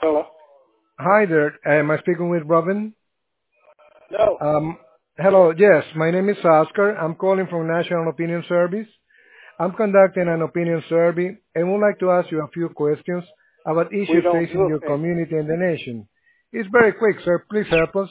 Hello? Hi there. Am I speaking with Robin? No, Um, Hello. Yes, my name is Oscar. I'm calling from National Opinion Service. I'm conducting an opinion survey and would like to ask you a few questions about we issues don't facing do your opinion. community and the nation. It's very quick, sir. Please help us.